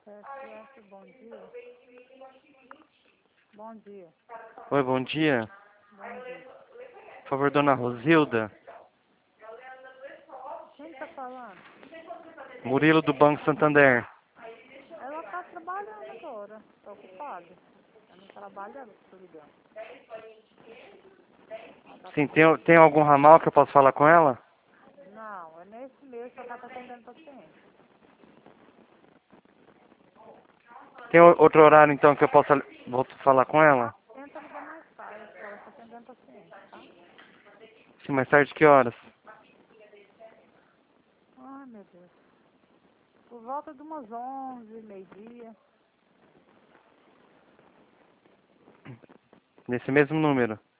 CSF, bom dia. Bom dia. Oi, bom dia. Bom dia. Por favor, dona Rosilda. Quem tá falando? Murilo do Banco Santander. Ela tá trabalhando agora. Tá ocupada. Ela não trabalha, tô ligando. Sim, tem algum ramal que eu posso falar com ela? Não, é nesse mês que ela tá atendendo paciente. Tem outro horário então que eu possa voltar a falar com ela? Tenta ligar mais tarde, que ela tá atendendo paciente, tá? Sim, mais tarde que horas? Ai, meu Deus. Por volta de umas 11, meio-dia. Nesse mesmo número?